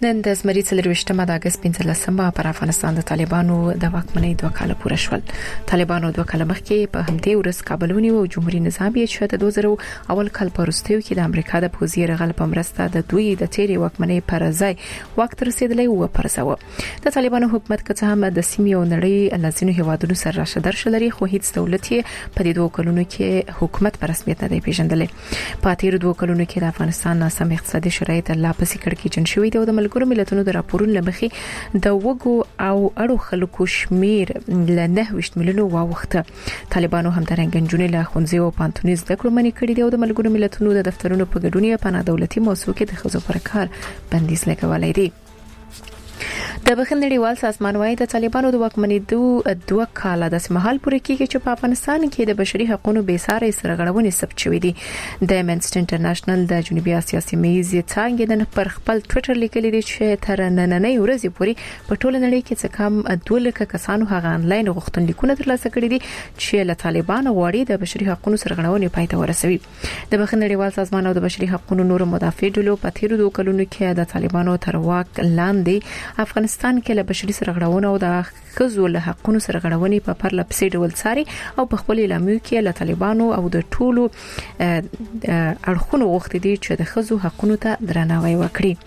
نن د زمري 23مه د اگست 15مه پر افغانستان د طالبانو د واکمنۍ 2 کال پوره شول. طالبانو 2 کال مخکې په همدې ورځ کابل ونیو او جمهوریت نظام یې چې د 2000 اول کال په وروستیو کې د امریکا د پوځي یرغل په مرسته د دوی د تیری واکمنۍ پر ځای وخت رسیدلی و پرځاوه. د طالبانو حکومت که څه هم د سیمې او نړۍ لازینو هیوادونو سره راشه درشه لري، خو هیڅ دولت یې په دې 2 کلونو کې حکومت په رسمیت نه دی پیژندلې. په تیر 2 کلونو کې د افغانستان ناسم اقتصادي شرایط لا پسې کړکېچن شوي دي او د ملګرو ملتونو د راپورونو لمخې د وګو او اړو خلکو شمیر ل 9 میلیونو واوخته. طالبانو هم درنګ جنونی له خونځي او پانتونیز د کړمنې کړي دي او د ملګرو ملتونو د دفترونو په ګډون په دولتي موسسو کې د خزو پر کار بندیز لګولای دي. د بخښنې نړیوال سازمان وايي د طالبانو د واکمنۍ 2 کال د سمحال پورې کېږي چې په افغانستان کې د بشري حقوقو بې ساري سرغړونې ثبت شوې دي. د امنسټي انټرنیشنل د جنوبي اسیا سیمې څنګه د پر خپل ټوئیټر لیکلي دي چې تر نننۍ ورځې پورې په ټوله نړۍ کې څه کم 12 کسانو هغه انلاین غوښتنلیکونه ترلاسه کړي دي چې له طالبانو غواړي د بشري حقوقو سرغړونې پای ته ورسوي. د بخښنې نړیوال سازمان او د بشري حقوقو نور مدافع ډلو په تیر 2 کلونو کې د طالبانو تر واک لاندې افغانستان کې له بشري سرغړونو او د خزو له حقوقو سرغړونې په پرله پسې ډول څاري او په خپل اعلامیو کې له طالبانو او د ټولو اړخونو غوښتي دي چې د خزو حقوقو ته درناوی وکړي.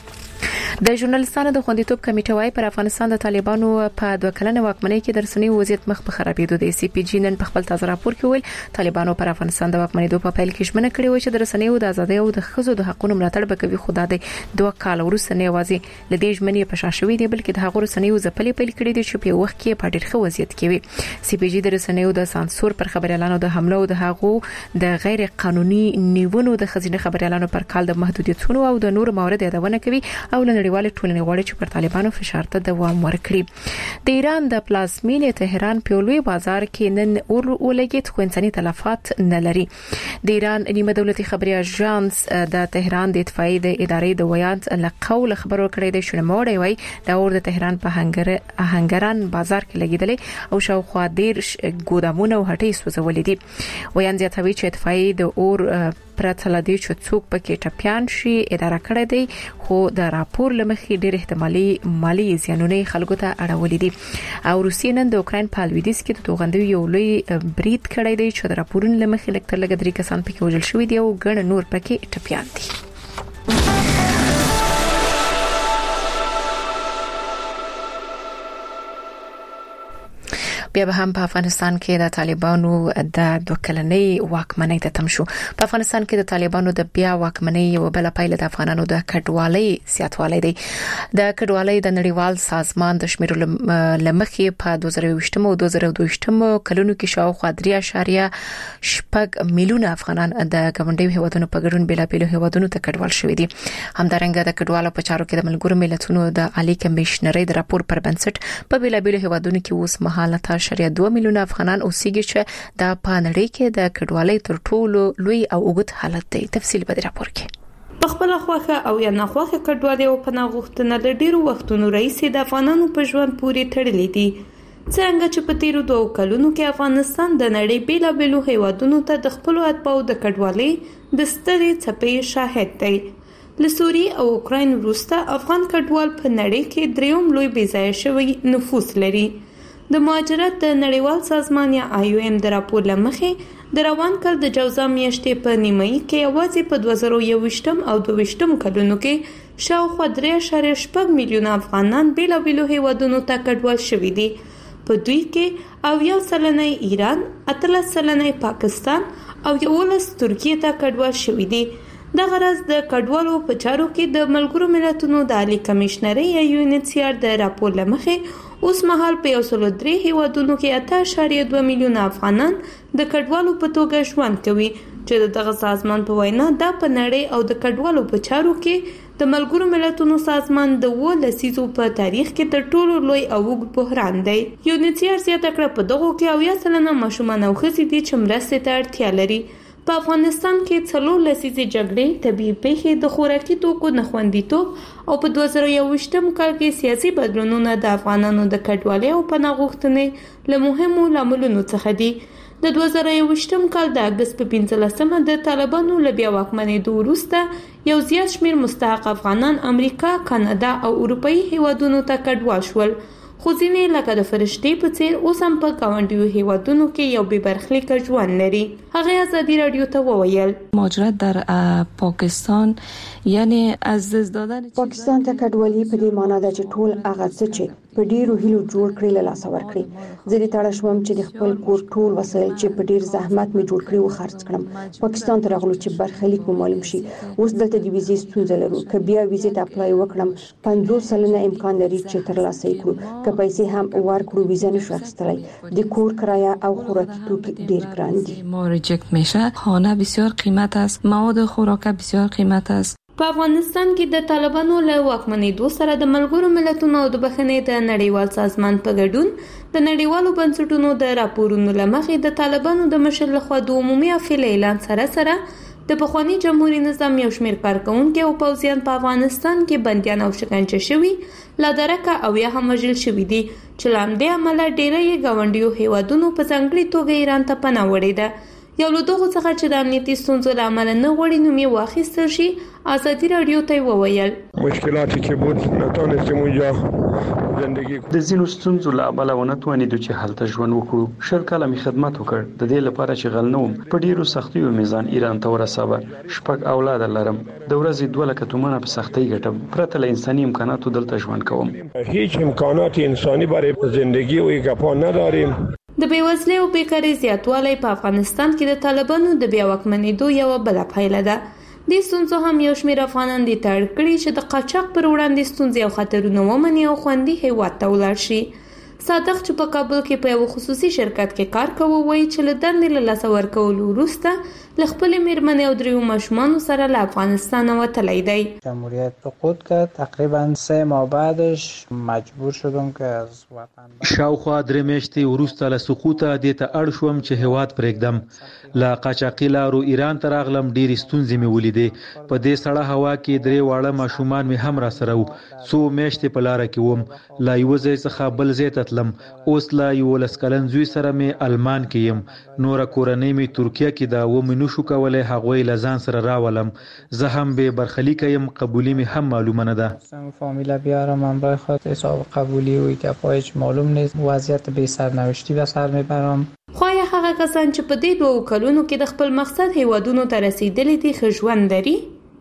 د ژورنالستانو د خوندیتوب کمیټه وايي پر افغانستان د طالبانو په 2 کلنه واکمنۍ کې د رسنیو وضعیت مخ په خرابېدو دی. سی پی جی نن په خپل تازه راپور کې ویل طالبانو پر افغانستان د واکمنۍ په پیل کې ژمنه کړې و چې د رسنیو د ازادۍ او د خزو د حقوقو ملاتړ به کوي. خو د 2 کال وروسته نه یوازې لدې ژمنې په شاشوي دي بلکې د هغو رسنیو ځپلې پیل کړې دي چې په وخت کې په ډېر ښه وضعیت کې وي. سی پی جی د رسنیو د سانسور پر خبريالانو د حمله او د هغو د غیر قانوني نیونو د خزینه خبريالانو پر کال د محدودیتونو او د نور موارد یادونه کوي او نړیوال ټولنې غواړي چې پر طالبانو فشار ته دوام ورکړي. د ایران د پلازمینې تهران په لوی بازار کې نن اور ولګید خو انساني تلفات نه لري. د ایران نیمه دولتي خبري اژانس د تهران د اطفائي د ادارې د ویاند له قول خبرو کړی د شنموړی وای د اور د تهران په هنګران بازار کې لګیدلې او شاوخوا ډیر ګودامونه او هټۍ سوځولې دي. ویاند زیاتوي چې اطفائي د اور پرته لدی چې څوک پکې ټپيان شي اداره کړی دی خو د راپور لمخې ډېر احتمالي مالی زیانونه خلکو ته اړولې دي. او روسیې نن د اوکرين په لویدیځ کې د توغندوی یو لوی برید کړی دی چې د راپورونو لمخې لکتر لګ 3 کسان پکې وژل شوي دي او ګڼ نور پکې ټپيان دي. بیا به هم په افغانستان کې د طالبانو د 2 کلنۍ واکمنۍ ته تم شو. په افغانستان کې د طالبانو د بیا واکمنۍ یو بل پایله د افغانانو د کډوالۍ زیاتوالی دی. د کډوالۍ د نړیوال سازمان د شمیرو لمخې په 2020 او 2022 کلونو کې شاوخوا 3.8 میلیونه افغانان د ګاونډیو هیوادونو په ګډون بېلابېلو هیوادونو ته کډوال شوي دي. همدارنګه د کډوالو په چارو کې د ملګرو ملتونو د عالی کمشنرۍ د راپور پر بنسټ په بېلابېلو هیوادونو کې اوس مهاله 2 میلیونه افغانان اوسېږي چې د پانړۍ کې د کډوالۍ تر ټولو لوی او اوږد حالت دی. تفصیل په راپور کې. په خپل خوخه او یا نه خوخه کډوالۍ او پناه غوښتنه د ډیرو وختونو رئیس د افغانانو په ژوند پورې تړلې دي. څنګه چې په تیرو 2 کلونو کې افغانستان د نړۍ بیلابېلو هیوادونو ته د خپل اتباعو د کډوالۍ د سترې څپې شاهد دی. له سوریې او اوکراین وروسته افغان کډوال په نړۍ کې دریم لوی بېځایه شوی نفوس لري. د مهاجرت د نړیوال سازمان یا IOM د راپور لمخې د روان کال د جوزا میاشتې په نیمایي کې یوازې په 2021 او 22 کلونو کې شاوخوا 3.8 میلیونه افغانان بیلابېلو هیوادونو ته کډوال شوي دي. په دوی کې 90% ایران، 18% پاکستان او 11 ترکیه ته کډوال شوي دي. د غرض د کډوالو په چارو کې د ملګرو ملتونو د عالی کمشنرۍ یا UNHCR د راپور لمخې اوس مهال په 103 هیوادونو کې 8.2 میلیونه افغانان د کډوالو په توګه ژوند کوي چې دغه سازمان په وینا دا په نړۍ او د کډوالو په چارو کې د ملګرو ملتونو سازمان د 2 لسیزو په تاریخ کې تر ټولو لوی او اوږد بحران دی. UNHCR زیاته کړه په دغه کې 90% ماشومان او ښځې دي چې مرستې ته اړتیا لري. په افغانستان کې 4 لسیزې جګړې، طبيعي پیښې، د خوراکي توکو نخوندیتوب او په 2021 کال کې سیاسي بدلونونه د افغانانو د کډوالۍ او پناه غوښتنې له مهمو لاملونو څخه دي. د 2021م کال د اگست په 15مه د طالبانو له بیا واکمنېدو وروسته یو زیات شمېر مستحق افغانان امریکا، کاناډا او اروپאי هیوادونو ته کډوال شول، خو ځینې لکه د فرشتې په څیر اوس هم په ګاونډیو هیوادونو کې یو بې برخلیکه ژوند لري. هغه ازادي رادیو ته وویل مهاجرت در پاکستان یعنی از دست دادن پاکستان ته کډوالي په دې معنی ده چې ټول هغه څه چې په ډیرو هیلو جوړ کړی له لاسه ورکړي. زه دې تړه شوم چې د خپل کور ټول وسایل چې په ډیر زحمت مې جوړ کړی و خرڅ کړم. پاکستان ته راغلو چې برخلیک مو معلوم شي. اوس دلته د ویزې ستونزه لرو. که بیا ویزې ته اپلای وکړم 50% امکان لري چې ترلاسه یې کړو. که پیسې هم ورکړو ویزه نشو اخیستلای. د کور کرایه او خوراکي توکي ډیر ګران دي. ما ریجکت میشه. خانه بسیار قیمت است. مواد خوراک بسیار قیمت است. په افغانستان کې د طالبانو له واکمنېدو سره د ملګرو ملتونو او د بخښنې د نړیوال سازمان په ګډون د نړیوالو بنسټونو د راپورونو له مخې د طالبانو د مشر لخوا د عمومي عفوې اعلان سره د پخوانی جمهوریت نظام یو شمېر کارکونکي او پوځیان په افغانستان کې بندیان او شکنجه شوي، لا درکه او یا هم وژل شوي دي، چې له همدې امله ډېری یې ګاونډیو هیوادونو په ځانګړې توګه ایران ته پناه وړې ده. یو له دغو څخه چې د امنیتي ستونزو له امله نه غواړي نوم یې واخیستل شي، ازادي رادیو ته وویل مشکلاتی که بود نتونستیم اونجا زندگی د ځینو ستونزو له امله ونه توانېدو چې هلته ژوند وکړو. 10 کاله مې خدمت وکړ. د دې لپاره چې غل نه وم په ډیرو سختیو مې ځان ایران ته ورساوه. 6 اولاد لرم. د ورځې 2 لک تومنه په سختۍ ګټم. پرته له انساني امکاناتو دلته ژوند کوم. هیچ امکانات انسانی برای زندگی و اکپا نداریم. د بیوزلۍ او بیکارۍ زیاتوالی په افغانستان کې د طالبانو د بیا واکمنېدو یوه بله پایله ده. دې ستونزو هم یو شمېر افغانان دې ته اړ کړي چې د قاچاق پر وړاندې ستونزې او خطرونه ومني او خوندي هیواد ته ولاړ شي. صادق چې په کابل کې په یو خصوصي شرکت کې کار کوي وایي چې له دندې له لاسه ورکولو وروسته له خپلې مېرمنې او 3 ماشومانو سره له افغانستان وتلی دی. جمهوریت سقوط کرد. تقریبا 3 ماه بعدش مجبور شدم که از وطن شاوخوا 3 میاشتې وروسته له سقوطه دې ته اړ شوم چې هیواد پرېږدم. له قاچاقي لارو ایران ته راغلم. ډېرې ستونزې مې ولیدې. په دې سړه هوا کې 3 واړه ماشومان مې هم راسره وو. 100 میاشتې په لاره کې وم. له یوه ځای څخه بل ځای ته تلم. اوس له 11 کلن زوی سره مې المان کې یم. نوره کورنۍ مې ترکیه کې ده و مې نشو کولی هغوی له ځان سره راولم. زه هم بې برخلیکه یم. قبولي مې هم معلومه نه ده. فامیلا بیارم همراه خود حساب قبولی و ایتفاعش معلوم نیست. وضعیت بی سرنوشتی به سر میبرم. خو یا هغه کسان چې په دې 2 کلونو کې د خپل مقصد هیوادونو ته رسیدلي دي ښه ژوند لري.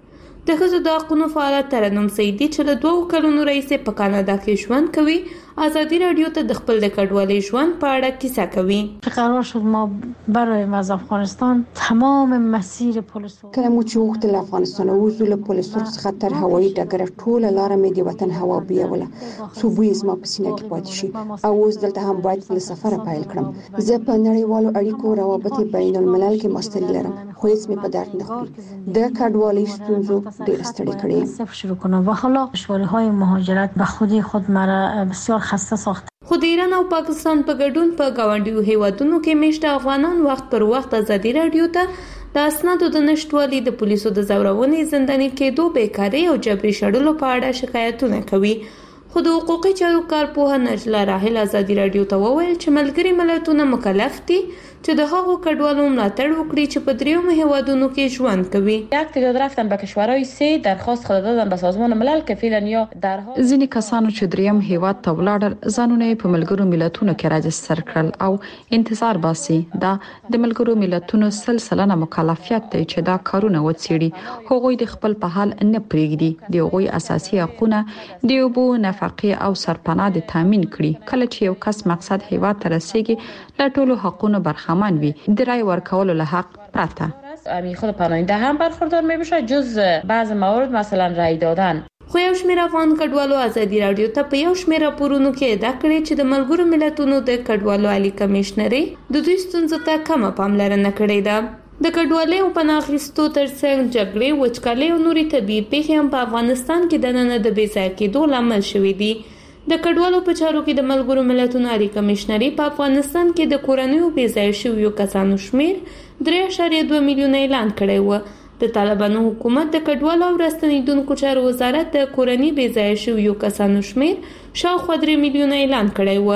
د ښځو د حقونو فعاله ترنم سیدي چې له 2 کلونو راهیسې په کاناډا کې ژوند کوي، ازادي رادیو ته د خپل د کډوالۍ ژوند په اړه کیسه کوي. قرار شد ما برایم از افغانستان تمام مسیر پل سرخ کله مو چې وغوښتل افغانستان ووځو له پل سرخ څخه تر هوایي ډګره ټوله لاره مې د وطن هوا بیوله څو بوی زما په سینه کې پاتې شي او اوس دلته هم باید له سفره پیل کړم. زه په نړیوالو اړیکو روابط بین الملل کې ماستري لرم خو هیڅ مې په درد نه خوري. د کډوالۍ ستونزو ډېر ستړي کړی شروع کنم و حالا دشواری‌های مهاجرت به خودی خود مرا بسیار خسته ساخت. خو د ایران او پاکستان په ګډون په ګاونډیو هیوادونو کې میشته افغانان وخت پر وخت ازادي رادیو ته د اسنادو د نشټوالي، د پولیسو د زورونې، زنداني کېدو، بیکارۍ او جبري شړلو په اړه شکایتونه کوي. خو د حقوقي چارو کارپوه نجله راحل ازادي رادیو ته وویل چې ملګري ملتونه مکلف دي چې د هغو کډوالو ملاتړ وکړي چې په 3 هیوادونو کې ژوند کوي. یک تعداد رفتن به کشورهای 3 درخواست دادن به سازمان ملل که فعلا یا در حال ځینې کسانو چې 3 هیواد ته ولاړل ځانونه په ملګرو ملتونو کې راجستر کړل او انتظار باسي. دا د ملګرو ملتونو سلسله مکلفیت دی چې دا کارونه وڅېړي. هغوی د خپل په حال نه پرېږدي. د هغوی اساسي حقوقونه د اوبو، نفقې او سرپناه د تامین کړي. کله چې یو کس مقصد هیواد ته رسیږي له ټولو حقوقو برخمن وي د رای ورکولو له حق پرته. امی خود پناهنده هم برخوردار میشه جز بعض موارد مثلا رای دادن. خو یو شمېر افغان کډوالو ازادي رادیو ته په یو شمېر راپورونو کې ادعا کړې چې د ملګرو ملتونو د کډوالو عالی کمشنري د دوی ستونزو ته کمه پاملرنه کړې ده. د کډوالۍ او پناه اخیستو ترڅنګ جګړې، وچکالۍ او نورې طبیعي پیښې هم په افغانستان کې دننه د بې ځایه کېدو لامل شوي دي. د کډوالو په چارو کې د ملګرو ملتونو عالی کمشنري په افغانستان کې د کورنیو بې ځایه شویو کسانو شمېر 3.2 میلیونه اعلان کړی و. د طالبانو حکومت د کډوالو او راستنیدونکو چارو وزارت د کورنۍ بې ځایه شویو کسانو شمېر شاوخوا 3 میلیونه اعلان کړی و.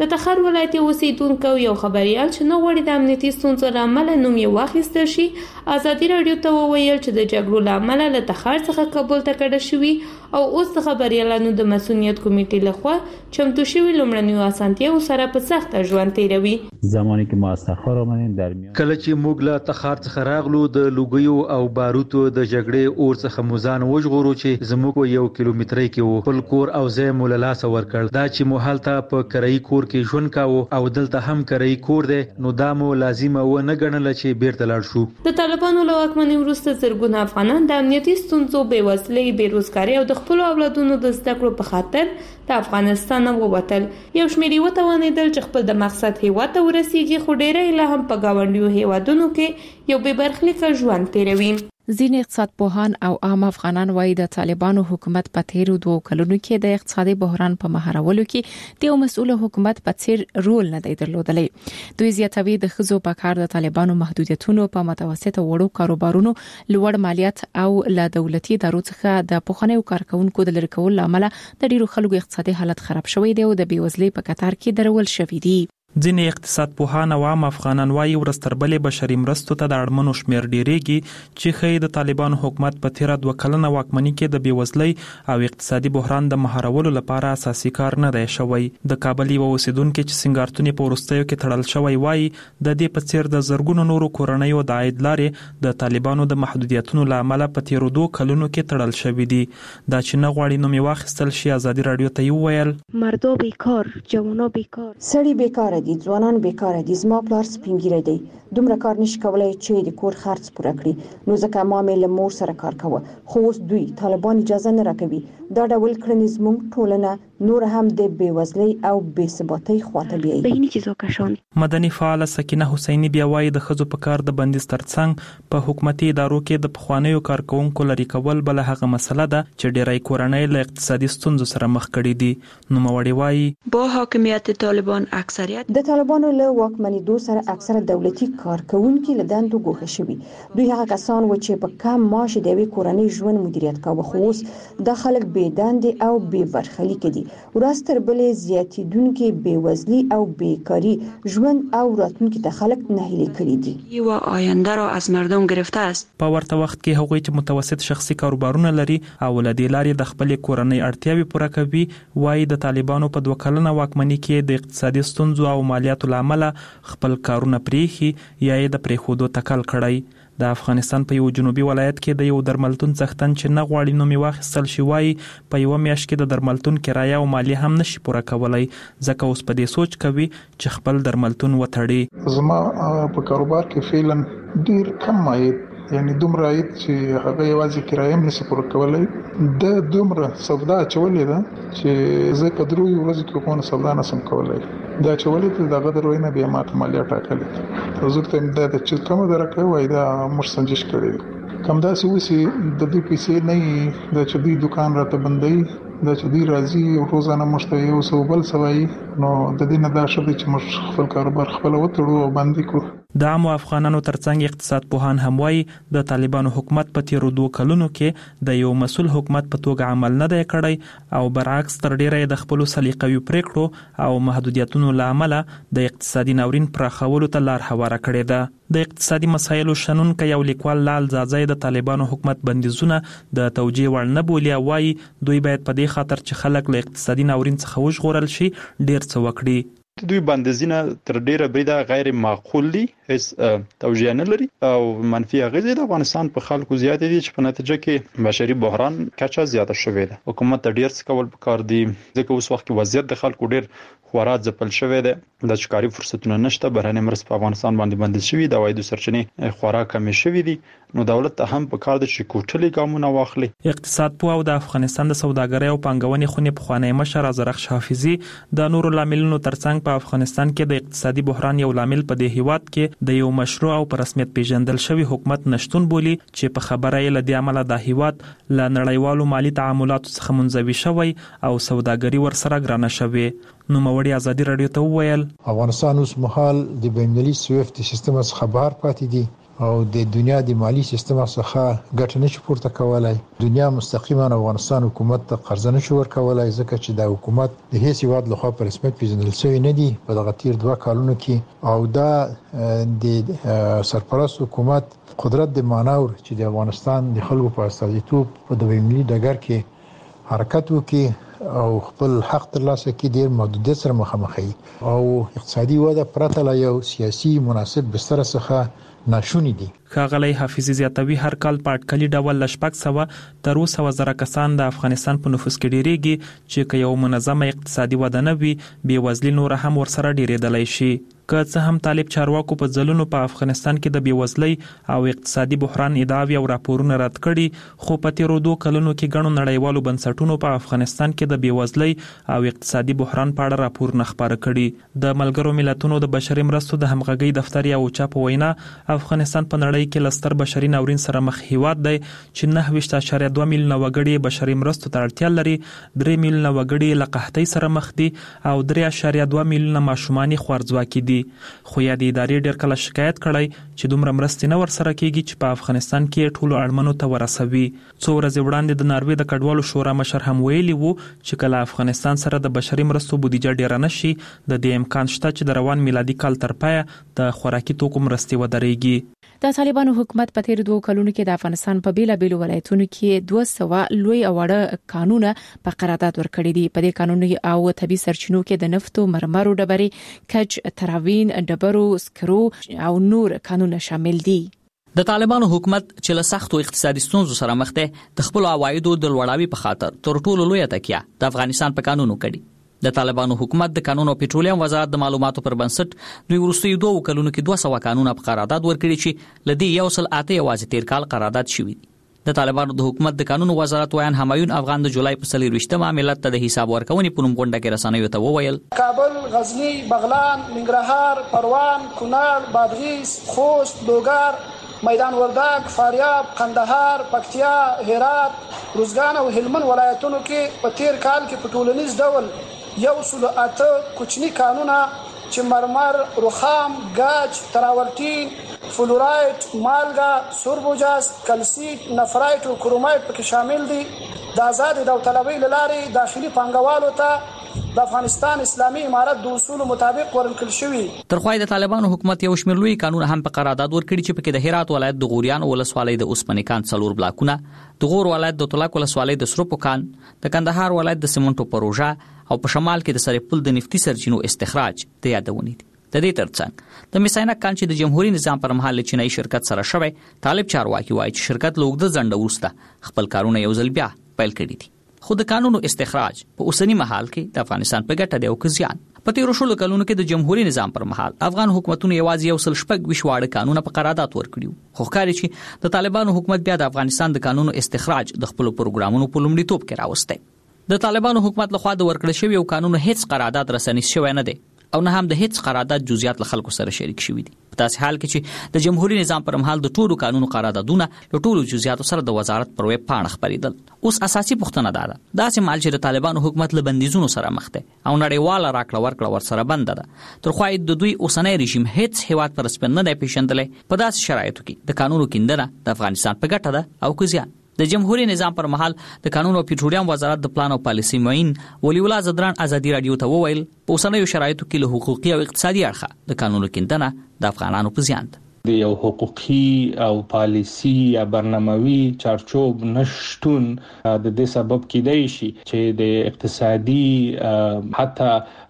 د تخار ولایت اوسیدونکو یو خبريال چې نو غوړي د امنیتي ستونزو لامل نوم یې واخیستل شي ازادي رادیو ته وویل چې د جګړو لامل له تخار څخه کابل ته کډه شوی او اوس د خبريالانو د مسؤلیت کمیټې لخوا چمتو شوی لومړنیو اسانتیاو سره په سخت ژوند تیروي. زمانی که ما از تخار آمدیم در میان کله چې موږ له تخار څخه راغلو د لوګیو او باروتو د جګړې اور څخه موزان وژغورو چې زموږ یو کیلومتري کې وو خپل کور او ځای مول لاس ورکړ دا چې مو حالته په کرای کور کې ژوند کاوه او دلته هم کرای کور دی نو دا مو لازمه و نه ګڼل چې بیرته لاړ شو. د طالبانو له واکمنۍ وروسته زرګونه افغانان د امنیتي ستونزو بېوزلۍ بیروزګارۍ او د خپل اولادونو د زده کړو په خاطر د افغانستان ووتل. یو شمېر یې وتوانېدل چې خپل د مقصد هیواد ته ورسیږي خو ډېری لا هم په ګاونډیو هیوادونو کې یو بې برخلیکه ژوند تیروي. ځینې اقتصاد پوهان او عام افغانان وایي د طالبانو حکومت په تیرو 2 کلونو کې د اقتصادي بحران په مهارولو کې د یو مسؤل حکومت په څیر رول نه دی درلودلی. دوی زیاتوي د ښځو په کار د طالبانو محدودیتونو په متوسطه وړو کاروبارونو لوړ مالیات او له دولتي ادارو څخه د پخوانیو کارکونکو د لری کولو لامل د ډیرو خلکو اقتصادي حالت خراب شوی دی او د بیوزلۍ په کتار کې درول شوی دی. ځینې اقتصاد پوهان او عام افغانان وایي ورستربلې بشري مرستو ته د اړمنو شمیر ډیریږي چې ښیي د طالبانو حکومت په تیر 2 کلنه واکمنۍ کې د بیوزلۍ او اقتصادي بحران د مهارولو لپاره اساسي کار نه دی شوی. د کابل یو اوسیدونکو چې سنگارتونی په ورستیو کې تړل شوی وایي د دې په څیر د زرګونو نورو کورنیو د عاید لارې د طالبانو د محدودیتونو لامل په تیر 2 کلونو کې تړل شوی دي. دا چې نه غواړي نو می واخیستل شي ازادي رادیو ته ویل مردو بیکار جوانو بیکار سړي بیکار دي ځوانان بیکار دي زما پلار سپینګیری دی دومره کار نشي کولای چې د کور خرڅ پوره کړي نو ځکه ما مې له مور سره کار کوه خو اوس دوی طالبان اجازه نه راکوي دا ډول کړنې زموږ ټولنه نور هم د بیوزلۍ او بې ثباتۍ خواته بیایي. بهینی چیزو کشان مدني فعال سکینه حسینی بیا وایي د ښځو په کار د بندیز ترڅنګ په حکومتي ادارو کې د پخوانیو کارکونکو لري کول بل هغه مسله ده چې ډیری کورنۍ له اقتصادي ستونزو سره مخ کړي دي. نو موړي وایي با حاکمیت طالبان اکثریت د طالبانو له واکمنېدو سره اکثره دولتي کارکونکي له دندو ګوښه شوي. دوی هغه کسان و چې په کم معاش د یوې کورنۍ ژوند مدیریت کاوه خو اوس د خلک بې دندې او بې برخلیک دي. ورځ تر بلې زیاتېدونکې بېوزلي او بیکاري ژوند او راتلونکي ته خلک ناهیلي کړي دي و آینده را از مردم گرفته است. په ورته وخت کې هغوی چې متوسط شخصي کاروبارونه لري او له دې لارې د خپلې کورنۍ اړتیاوې پوره کوي وایي د طالبانو په 2 کلنه واکمنۍ کې د اقتصادي ستونزو او مالیاتو لامل خپل کارونه پریخي یا یې د پریښودو تکل کړی. د افغانستان په یو جنوبي ولایت کې د یو درملتون څښتن چې نه غواړي نومي واخیستل شي وایي په یو میاشت کې د درملتون کرایه او مالیه هم نشي پوره کولای ځکه اوس په دې سوچ کوي چې خپل درملتون وتړي. زما په کاروبار کې فعلا ډیر کم عاید یعنی دومره عاید چې هغه یوازې کرایه هم نشي پوره کولای. د دومره سودا چولې ده چې زه په 3 ورځې کې کومه سودا نسم کولای. دا چولې ته دغه دروینه بیا ماته مالیه ټاکلې حضور ته د چې کومه درکه وای دا مر سنجش کړی کم دا سوسی د دې پیسې نه د چې دوی دکان راته بندي د چې دوی راځي روزانه مشته یو څو بل سوي نو د دې نه دا شته چې مر خپل کاروبار خپل وتړو او باندې کو. د عام افغانانو ترڅنګ اقتصاد پوهان هم وایي د طالبانو حکومت په تیر 2 کلونو کې د یو مسؤل حکومت په توګه عمل نه دی کړی او برعکس تر ډیره د خپل سلیقوي پریکړو او محدودیتونو لامل د اقتصادي ناورین پراخولو ته لار هواره کړې ده. د اقتصادي مسایلو شنونکو یو لیکوال لال زازای د طالبانو حکومت بندیزونه د توجیه وړ نه بولي او وایي دوی باید په دې خاطر چې خلک له اقتصادي ناورین څخه وژغورل شي ډیر څه وکړي. دوی بندیزونه تر ډیره بریده غیر معقول دي هیڅ توجیه نه لري او منفي اغیزې د افغانستان په خلکو زیات دي چې په نتیجه کې بشري بحران کچه زیاته شوې ده. حکومت ډیر څه کول پکار دي ځکه اوس وخت کې وضعیت د خلکو ډیر خورا ځپل شوی دی د چکاري فرصتونه نشته بهرنۍ مرستې په افغانستان باندې بندیز شوی د عوایدو سرچینې خورا کمې شوې دي نو دولت ته هم پکار دي چې کوټلي ګامونه واخلي. اقتصاد پوه او د افغانستان د سوداګرۍ او پانګونې خونې پخوانی مشر زرخ حافظي د نورو لاملونو ترڅنګ په افغانستان کې د اقتصادي بحران یو لامل په دې هیواد کې د یو مشروع او په رسمیت پیژندل شوی حکومت نشټون بولی چې په خبره یې ل دې عمله د هیواد ل نړیوالو مالی تعاملاتو څخه منزوي شوی او سوداګري ورسره ګرانه شوی. نو موړي ازادي رادیو ته ویل افغانستان اوس مهال د بینالمللي سویفټ سیستم څخه بهر پاتې دي او د دنیا د مالی سیستم څخه ګټه نشي پورته کولای. دنیا مستقیما افغانستان حکومت ته قرض نشي ورکولای ځکه چې د حکومت د هیڅ هیواد لخوا په رسمیت پیژندل شوی نه دی په دغه تیر 2 کالونو کې. او دا د سرپرست حکومت قدرت د مانور چې د افغانستان د خلکو په استازیتوب په د ملي ډګر کې حرکت وکړي او خپل حق ترلاسه کړي ډیر محدودیت سره مخامخ دي او اقتصادي وده پرته له یو سیاسي مناسب بستر څخه ناشونی دي. ښاغلی حافظي زیاتوي هر کال په اټکلي ډول ل 600 تر 200,000 کسان د افغانستان په نفوس کې ډیریږي چې که یو منظمه اقتصادي وده نه وي بېوزلي نور هم ورسره ډیریدلی شي. که څه هم طالب چارواکو په ځلونو په افغانستان کې د بېوزلۍ او اقتصادي بحران ادعاوې او راپورونه رد کړي خو په تیرو 2 کلونو کې ګڼو نړیوالو بنسټونو په افغانستان کې د بېوزلۍ او اقتصادي بحران په اړه راپورونه خپاره کړي. د ملګرو ملتونو د بشري مرستو د همغږۍ دفتر یا اوچا په وینا افغانستان په نړۍ کې لستر بشري ناورین سره مخ هیواد دی چې 9.2 میلیونه وګړي بشري مرستو ته اړتیا لري، 3 میلیونه وګړي له قحطۍ سره مخ دي او 3.2 میلیونه ماشومان خوارځواکي دي. خو یا د ادارې ډېر کله شکایت کړی چې دومره مرستې نه ورسره کیږي چې په افغانستان کې ټولو اړمنو ته ورسوي. څو ورځې وړاندې د ناروې د کډوالو شورا مشر هم ویلي وو چې کله افغانستان سره د بشري مرستو بودیجه ډیره نشي د دې امکان شته چې د روان میلادي کال تر پایه د خوراکي توکو مرستې ودرېږي. د طالبانو حکومت په تیر 2 کلونو کې د افغانستان په بیلابېلو ولایتونو کې 200 لوی او وړ قانونه په قرارداد ورکړي دي. په دې قانوني او طبي سرچینو کې د نفتو، مرمرو ډبرې، کج، تراوین، ډبرو، سکرو او نور قانونه شامل دي. د طالبانو حکومت چې له سختو اقتصادي ستونزو سره مخ دی د خپل عوایدو د لوړاوي په خاطر تر ټولو لوی تکیه د افغانستان په قانونو کړي. د طالبانو حکومت د قانون او پټرولیم وزارت د معلوماتو پر بنسټ دوی وروستي 2 کلونو کې 200 قانونه په قرارداد ورکړي چې لدی یو سل اته یوازې تیر کال قرارداد شوی دي. د طالبانو د حکومت د قانون وزارت ویان همایون افغان د جولای په 24 ملت ته د حساب ورکونې په نوم غونډه کې رسنیو ته وویل کابل، غزنی، بغلان، ننګرهار، پروان، کونړ، بادغیس، خوست، لوګر، میدان وردګ، فاریاب، قندهار، پکتیا، هرات، روزګان او هلمند ولایتونو کې په تیر کال کې په ټولنیز ډول 108 کوچني قانونه چې مرمر، رخام، گاج، تراورتین، فلورایت، مالګه، سوربوجاز، کلسیت، نفرایت او کرومایت پکې شامل دي. د آزاد داوطلبۍ لارې داخلي پانګوالو ته د افغانستان اسلامي امارت د اصولو مطابق ورکړل شوی. ترخوای د طالبانو حکومت یو شمېر لوی قانون هم په قرارداد ورکړي چې پکې د هرات ولایت د غوریان ولسوالۍ د اوسپنې کان 4 بلاکونه، د غور ولایت د تلاک ولسوالۍ د سروپو کان، د کندهار ولایت د سیمنټو پروژه او په شمال کې د سرپل د نفتي سرچینو استخراج د یادونې دي. د دې ترڅنګ د میساینا کان چې د جمهوریت نظام پر مهال چینایي شرکت سره شوی طالب چارواکي وایي چې شرکت لوګد ځنډ ورسته خپل کارونه یو ځل بیا پیل کړي دي. خو د قانونو استخراج په اوسنی مهال کې د افغانستان په ګټه دی او کزيان. په تیرو شلو کلونو کې د جمهوریت نظام پر مهال افغان حکومتونو یوازې یو سل شپږ وشواړه قانونه په قرارداد ورکړي. خو ښکاري چې د طالبانو حکومت بیا د افغانستان د قانونو استخراج د خپل پروګرامونو په لومړیتوب کې راوستی. د طالبانو حکومت لخوا د ورکړل شوی یو قانون هیڅ قرارداد رسنیز شوی نه دی او نه هم د هیڅ قرارداد جزئیات له خلکو سره شریک شوی دي. په تاسو حال کې چې د جمهوریت نظام پر مهال د ټولو قانونو قراردادونه له ټولو جزئیاتو سره د وزارت پر ویب پاڼه خبرېدل. اوس اساسي پوښتنه ده داسې مال چې د طالبانو حکومت له بندیزونو سره مخ دی او نړیواله راکړه ورکړه ورسره بنده ده. ترخوا د دوی اوسنی رژیم هیڅ هیواد پر سپن نه دی پیژندلی. په داسې شرایطو کې د قانونو کیندنه د افغانستان په ګټه ده او که زیان. د جمهوریت نظام پر مهال د قانون او پټرولیم وزارت د پلان او پالیسي معین ولی الله زدران ازادي رادیو ته وویل په اوسنیو شرایطو کې له حقوقي او اقتصادي اړخه د قانونو کیندنه د افغانانو په زیان ده. د یو حقوقي او پالیسي یا برناموي چارچوب نشټون د دې سبب کېدای شي چې د اقتصادي حتی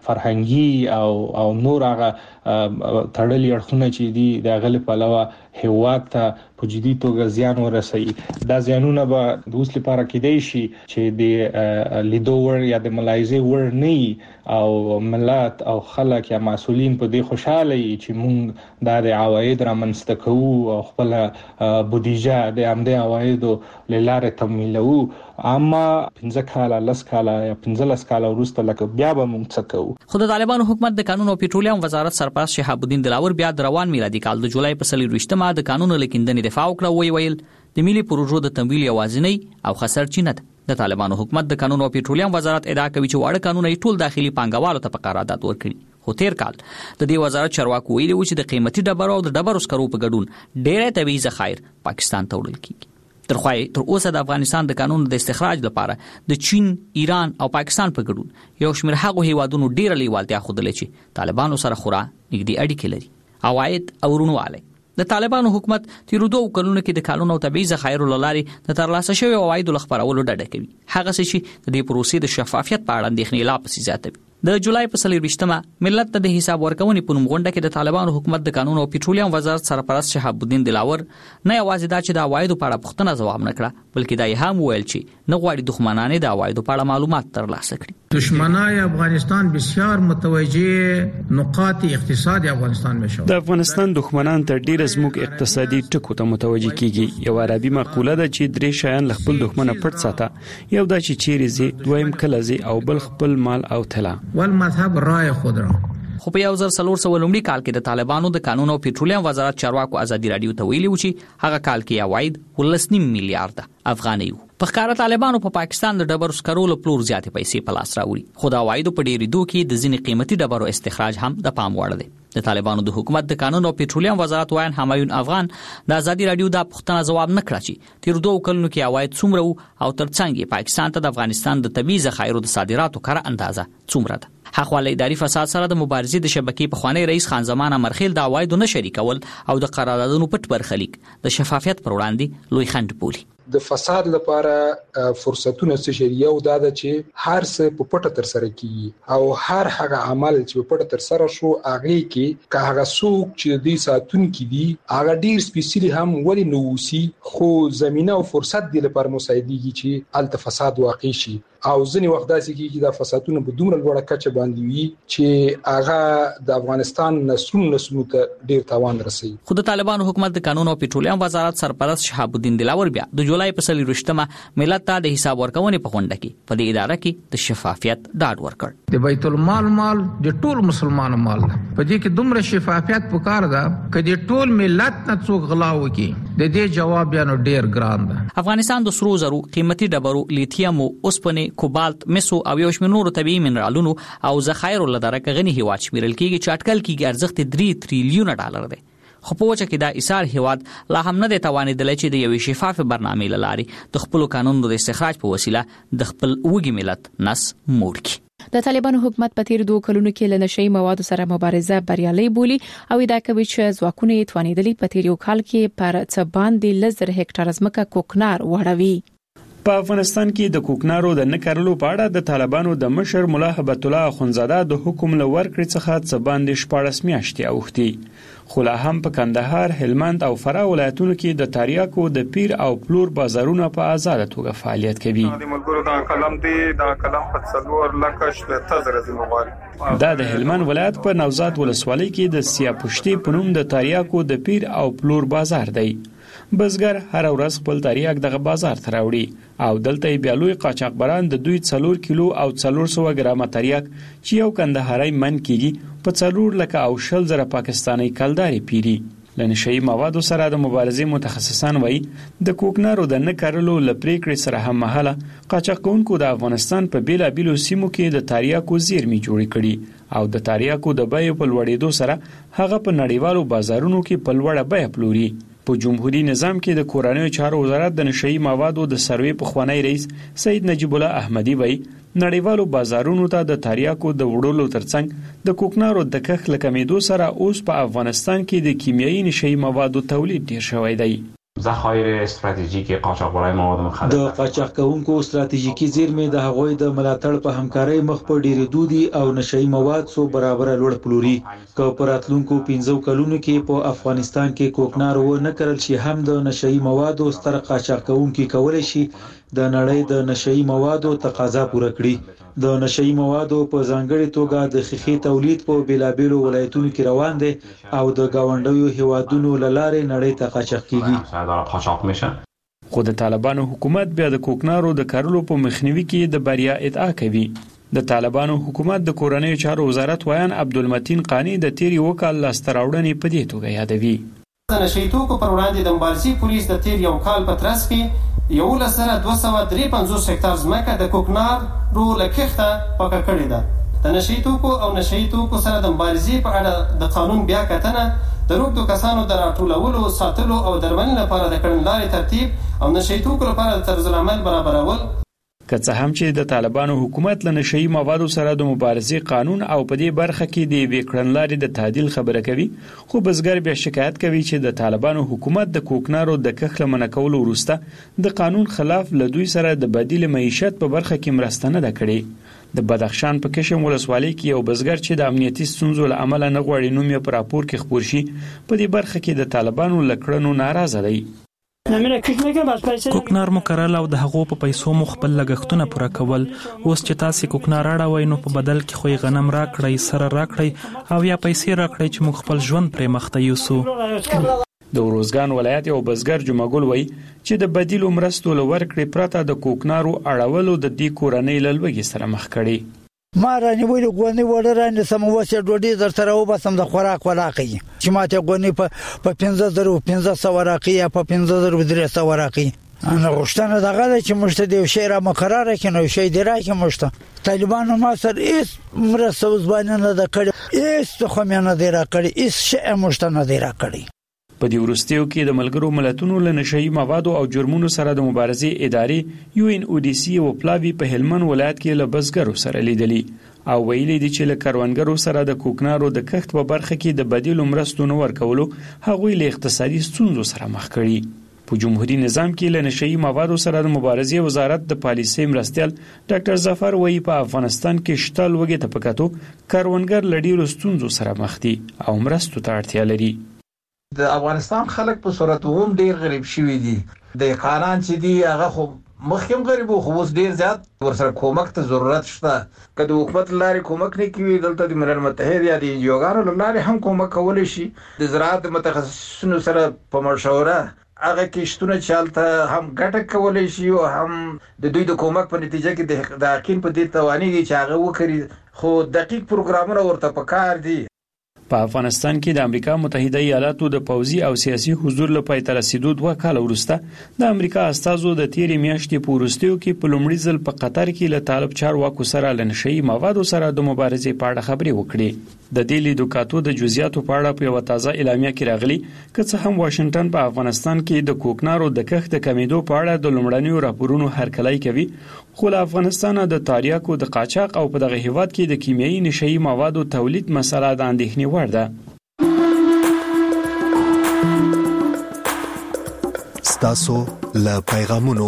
فرهنګي او نور هغه تړلي اړخونه چې دي د غل په علاوه هیواد ته په جدي توګه زیان ورسوي. دا زیانونه به د اوس لپاره کېدای شي چې د لیدو ور یا د ملایزې ور نه او ملت او خلک یا مسؤلین په دې خوشاله چې مونږ د عواید را منستکو او خپل بودیجه د امده عوایدو لاره تمویلو. اما 15 کاله 10 کاله یا 15 کاله وروسته لکه بیا به مونږ څه کوو. خو د طالبانو حکومت د قانون او پټرولیم وزارت سرپرست شهاب الدین دلاور بیا د روان میلادي کال د جولای په 24 د قانون لیکندنې دفاع وکړه. ویل د ملي پروژو د تمویل یوازینی او خسر چینه ده. د طالبانو حکومت د قانون او پټرولیم وزارت ادعا کوي چې واړه قانون ټول داخلي پانګوالو ته په قرارداد ورکړي خو تیر کال د دې وزارت چارواکو ویلي و چې د قیمتي ډبرو او د ډبرو سکرو په ګډون ډېر طبيعي ذخایر پاکستان ته وړل کیږي. تر اوسه د افغانستان د قانون د استخراج لپاره د چین، ایران او پاکستان په ګډون یو شمېر هغو هیوادونو ډېره لیوالتیا ښودلې چې طالبانو سره خورا نږدې اړیکې لري. عواید او ورونوالی د طالبانو حکومت تیرو 2 کلونو کې د قانون او طبيعي ذخایرو لارې د ترلاسه شویو عوایدو لخبرولو ډډه کوي. هغه څه چې د دې پروسې د شفافیت په اړه اندېښنې لا پسې زیاتوي. د جولای په 24مه ملت ته د حساب ورکونې په نوم غونډه کې د طالبانو حکومت د قانون او پټرولیم وزارت سرپرست شهاب الدین دلاور نه یوازې دا چې د عوایدو په اړه پوښتنه ځواب نه کړه، بلکې دا یې هم ویل چې نه غواړي دښمنان د عوایدو په اړه معلومات ترلاسه کړي. دشمنای افغانستان بسیار متوجه نقاط اقتصادي افغانستان میشو. د افغانستان دښمنان تر ډیره زموږ اقتصادي ټکو ته متوجه کیږي. یو عربي مقوله ده چې 3 شیان خپل دښمن پټ ساته، یو دا چې چیرې زی، دویم کله زی او بل خپل مال او طلا. ول مذهب رای خود را. خو په 1400 کال کې د طالبانو د قانون او پټرولیم وزارت چارواکو ازادي رادیو ته ویلي و چې هغه کال کې عواید 19 میلیارډ افغانۍ وو. په ښکاره طالبانو په پاکستان د ډبرو سکرو له پلور زیاتې پیسې په لاس راوړي، خو د عوایدو په ډېرېدو کې د ځینې قیمتي ډبرو استخراج هم د پام وړ دی. د طالبانو د حکومت د قانون او پټرولیم وزارت وایي همایون افغان د ازادي رادیو د پوښتنه ځواب نه کړ چې تیر 2 کلونو کې عواید څومره وو او ترڅنګ یې پاکستان ته د افغانستان د طبيعي ذخایرو د صادراتو کړه اندازه څومره ده. حقوقي اداري فساد سره د مبارزې د شبکې په خوانی رئیس خان زمان امرخیل د عوایدو نه شریکول او د قراردادونو پټ برخلیک د شفافیت پر وړاندې لوی خنډ بولي. د فساد لپاره فرصتونه څه شریعه او دا چې هر څه په پټه تر سره کیږي او هر هغه عمل چې په پټه تر سره شو هغه کې که هغه څوک چې د ساتون کې دي هغه ډیر سپیشلی هم ولی نووسی خو زمينه او فرصت دی لپاره مساعدېږي چې الته فساد واقع شي او ځنی وخت داسې کیږي د فسادونو په دومره لوړه کچه باندې وي چې هغه د افغانستان نسلونو ته ډیر تاوان رسوي. خو د طالبانو حکومت د قانون او پټرولیم وزارت سرپرست شهاب الدین دلاور بیا د جولای په 24مه ملت ته د حساب ورکونې په غونډه کې په دې اداره کې د شفافیت ډاډ ورکړ. د بیت المال د ټول مسلمانانو مال په دې کې دومره شفافیت پکار ده چې د ټول ملت نه څوک غلا وکړي د دې جواب بیان ډیر ګران ده. افغانستان د سرو زرو، قیمتي ډبرو، لیتیم او اوسپنې، کوبالت، مسو او یو شمېر نورو طبيعي منرالونو او ذخایرو لدارک غني هیواد شمیرل کیږي چې اټکل کیږي ارزښت 3 تریلیون ډالر دی. خو په وجه کې دا ایثار هیواد لا هم نه دی توانېدلی چې د یوې شفافه برنامې له لارې د خپلو قانونو د استخراج په وسیله د خپل وږي ملت نس موړ کړي. د طالبانو حکومت په تیر 2 کلونو کې له نشئی موادو سره مبارزه بریالي بولی او دا کوي چې ځواکونه یې توانېدلي په تیر یو کال کې پر څه باندې 1000 هکټار ځمکه کوکنار وړوي. په افغانستان کې د کوکنارو د نکرلو په اړه د طالبانو د مشر مولا هبت الله اخونزاده د حکم له ورکړې څخه څه باندې 14 میاشتې اوختي، خو لا هم په کندهار، هلمند او فراه ولایتونو کې د تریاکو د پیر او پلور بازارونه په آزاد توګه فعالیت کوي. د ملګرو د کلم دی د کلم په څلور لکه شپږ زره د مغال دا د هلمند ولایت په نوزاد ولسوالۍ کې د سیاپشتي په نوم د تریاکو د پیر او پلور بازار دی. بزګر هر ورځ خپل تریاک دغه بازار ته راوړي او دلته یې بیا لوی قاچاقبران د دوی 4 کیلو او 400 ګرامه تریاک چې یو کندهاري من کیږي په 4 لکه او 1000 پاکستاني کلداري پیری. لنشئی موادو سره د مبارزې متخصصان وایي د کوکنارو د نکرلو لپریکړې سره هم مهاله قاچاقونکو د افغانستان په بیلابیلو سیمو کې د تریاکو زیرمې جوړې کړي او د تریاکو د بیې په لوړېدو سره هغه په نړیوالو بازارونو کې په لوړه بیه پلوري. په جمهوریت نظام کې د کورنیو چارو وزارت د نشئی موادو د سروې په خوانی رئیس سید نجیب الله احمدی وایي نړیوالو بازارونو ته د تریاکو د وړلو ترڅنګ د کوکنارو د کښ لکمیدو سره اوس په افغانستان کې د کیمیاوي نشئی موادو تولید ډیر شوی دی. ذخایر استراتیژیک قاچاقبرای مواد مخدر د قاچاقونکو استراتیژیکي زیرمې د هغوی د ملاتړ په همکارۍ مخ په ډیرېدو دي او نشئی مواد سو برابر لوړ پلوري. که په راتلونکو 15 کلونو کې په افغانستان کې کوکنار و نه کرل شي هم د نشئی موادو ستر قاچاقونکي کولای شي د نړۍ د نشئی موادو تقاضا پوره کړي. د نشئی موادو په ځانګړي توګه د خخي تولید په بیلابیلو ولایتونو کې روان دي او د گاونډیو هیوادونو لاره نړۍ ته قاچاق کیږي. خو د طالبانو حکومت بیا د کوکنارو د کارلو په مخنیوي کې د بریا ادعا کوي. د طالبانو حکومت د کورنیو چارو وزارت ویان عبدالمتین قانی د تیر یو کال لاستراوړنې په دې توګه یادوي. د نشئی توکو پر وړاندې د مبارزې پولیس د تیر یو کال په ترڅ کې 1,253 هکټار ځمکه د کوکنارو له کښته پاکه کړې ده. د نشئی توکو او نشئی توکو سره د مبارزې په اړه د قانون بیا کتنه، د روږدو کسانو د راټولولو، ساتلو او درملنې لپاره د کړنلارې ترتیب او نشئی توکو لپاره د طرز العمل برابرول. که څه هم چې د طالبانو حکومت له نشئی موادو سره د مبارزې قانون او په دې برخه کې د یوې کړنلارې د تعدیل خبره کوي، خو بزګر بیا شکایت کوي چې د طالبانو حکومت د کوکنارو د کښت له منع کولو وروسته د قانون خلاف له دوی سره د بدیل معیشت په برخه کې مرسته نه ده کړې. د بدخشان په کشم ولسوالۍ کې یو بزګر چې د امنیتي ستونزو له امله نه غواړي نوم یې په راپور کې خپور شي، په دې برخه کې د طالبانو له کړنو ناراضه دی. کوکنار مو کرل او د هغو په پیسو مو خپل لګښتونه پوره کول. اوس چې تاسو کوکنار اړوي نو په بدل کې خو غنم راکړئ، سره راکړئ او یا پیسې راکړئ چې موږ خپل ژوند پرې مخته یوسو. د وروزګان ولایت یو بزګر جمعګل وای چې د بدیل مرستو لور کړې پرته د کوکنارو اړولو د دې کورنۍ لږه سره مخ کړي. ما رانی ویل غونی وړه رانی سم وسه ډوډۍ در سره وبسم د خوراک ولاقي چې ماته غونی په 1500 راقي یا په 1500 راقي. انا غشتنه دغه چې مشته دی شهر مقرره کینو شي دی راکې مشته طالبانو ما سر ایس مرسته وزبانه نه د کړي ایس خو مې نه دی را کړی ایس شې مشته نه دی را کړی. په دې وروستیو کې د ملګرو ملتونو له نشئی موادو او جرمونو سره د مبارزې ادارې UNODC او پلاوی په هلمند ولایت کې له بزګرو سره لیدلي او ویلي دي چې له کروندګرو سره د کوکنارو د کښت په برخه کې د بدیل مرستو نه ورکولو هغوی له اقتصادي ستونزو سره مخ کړي. په جمهوریت نظام کې له نشئی موادو سره د مبارزې وزارت د پالیسۍ مرستیال ډاکټر ظفر وایي په افغانستان کې شته لوږې ته په کتو کروندګر له ډیرو ستونزو سره مخ دي او مرستو ته اړتیا لري. د افغانستان خلک په صورت هم ډیر غریب شوي دي. د قانون چې دی هغه خو مخکیم غریب خو اوس ډیر زیات ورسره کومک ته ضرورت شته. که د حکومت لارې کومک نه کوي دلته د ملل متحد یا د انجیوګانو لارې هم کومک کولی شي. د زراعت متخصصینو سره په مشوره هغه کښتونه چالته هم ګټه کولی شي او هم د دوی د کومک په نتیجه کې د حقین په دې توانېږي چې هغه وکړي، خو دقیق پروګرامونه ورته پکار دي. په افغانستان کې د امریکا متحده ایالاتو د پوځي او سیاسي حضور له پای ته رسیدو 2 کال وروسته د امریکا استازو د تیرې میاشتې په وروستیو کې په لومړي ځل په قطر کې له طالب چارواکو سره له نشئی موادو سره د مبارزې په اړه خبرې وکړې. د دې لیدوکاتو د جزئیاتو په اړه په یو تازه اعلامیه کې راغلي که څه هم واشنگټن په افغانستان کې د کوکنارو د کښت د کمیدو په اړه د لومړنیو راپورونو هرکلی کوي، خو له افغانستان د تاریاکو د قاچاق او په دغه هیواد کې د کیمیاوي نشئی موادو تولید مسله د اندېښنې وړ ده. ستاسو له پیغامونو.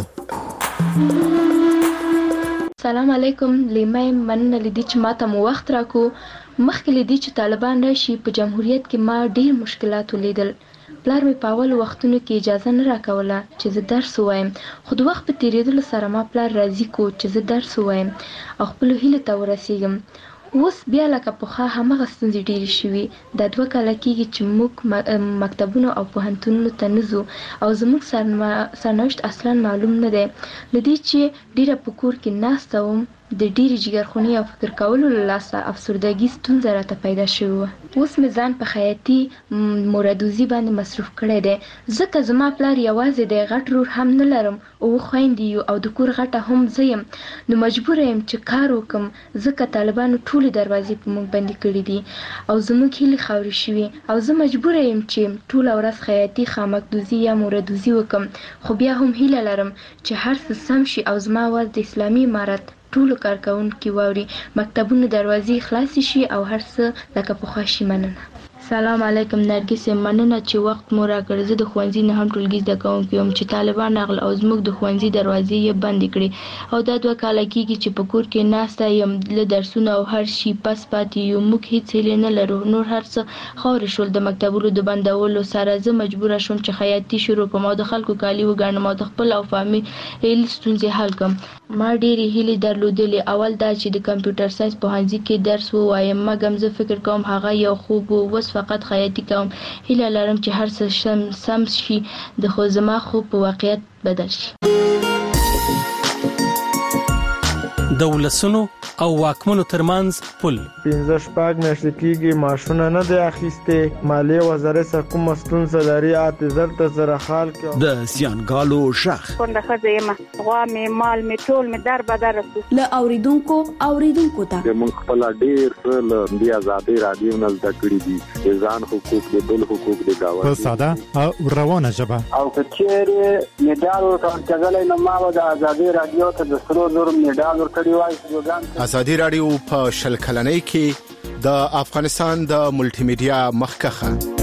سلام علیکم. لیمه مننه لدی چې ماته مو وخت راکو. مخکې لدی چې طالبان راشي په جمهوریت کې ما ډیر مشکلات ولیدل. پلار مې په اول وختونو کې اجازه نه راکوله چې زه درس ووایم، خو د وخت په تیریدلو سره ما پلار راضي کو چې زه درس ووایم او خپلو هیلو ته ورسیږم. اوس بیا لکه پخوا همغه ستونزې ډېرې شوي. دا 2 کاله کېږي چې موږ مکتبونو او پوهنتونونو ته نه ځو او زموږ سرنوشت اصلا معلوم نه دی. له دې چې ډېره په کور کې ناسته وم د ډېرې جګرخوني او فکر کولو له لاسه افسردګي ستونزه راته پیدا شوې وه. اوس مې ځان په خیاطي موردوزي باندې مصروف کړی دی، ځکه زما پلار یوازې دی، غټ رور هم نه لرم او خویندې یو او د کور غټه هم زه یم، نو مجبوره یم چې کار وکم ځکه طالبانو ټولې دروازې په موږ بندې کړي دي او زموږ هیلې خاورې شوي او زه مجبوره یم چې ټوله ورځ خیاطي خامکدوزي یا موردوزي وکم، خو بیا هم هیله لرم چې هر څه سم شي او زما اواز د اسلامي امارت ټولو کارکوونکي واوري، مکتبونو دروازې خلاصې شي او هر څه لکه پخوا شي. مننه. سلام علیکم نرګس، مننه چې وخت مو راکړ. زه د ښوونځي نه هم ټولګي زده کوونکی یم چې طالبان راغله او زموږ د ښوونځي دروازې یې بندې کړې او دا 2 کاله کېږي چې په کور کې ناسته یم، له درسونو او هر شي پس پاتې یو. موږ هیڅ هیلې نه لرو، نور هر څه خاورې شول. د مکتبونو د بندولو سره زه مجبوره شوم چې خیاطي شروع کړم او د خلکو کالي وګڼم او د خپل او فامیل ستونزې حل کړم. ما ډېرې هیلې درلودلې. اول دا چې د کمپیوټر ساینس پوهنځي کې درس ووایم، مګم زه فکر کوم هغه یو خوب و. اوس فقط خیاطي کوم. هیله لرم چې هر څه سم شي، د خو زما خوب په واقعیت بدل شي. د ولسونو او واکمنو ترمنځ پل. 15 میاشتې کېږي ماشونه نه دی اخیسته. مالیه وزارت سره کوم ستونزه لري اعتذار ته سره حال کې. د سیانګالو شخ څنګه خزیمه غوا می مال می ټول می در بدر ل اوریدونکو ته د مونږ خپل ډیر څه د آزادۍ رادیو نه زده کړی دي ځان حقوق د بل حقوق د گاوه په ساده او روانه ژبه. او کچېره میډال ورکړل نو ما د آزادۍ رادیو ته د سرو زر میډال ورکړی وای. آزادۍ رادیو په شل کلنۍ کې د افغانستان د ملټي میډیا مخکخه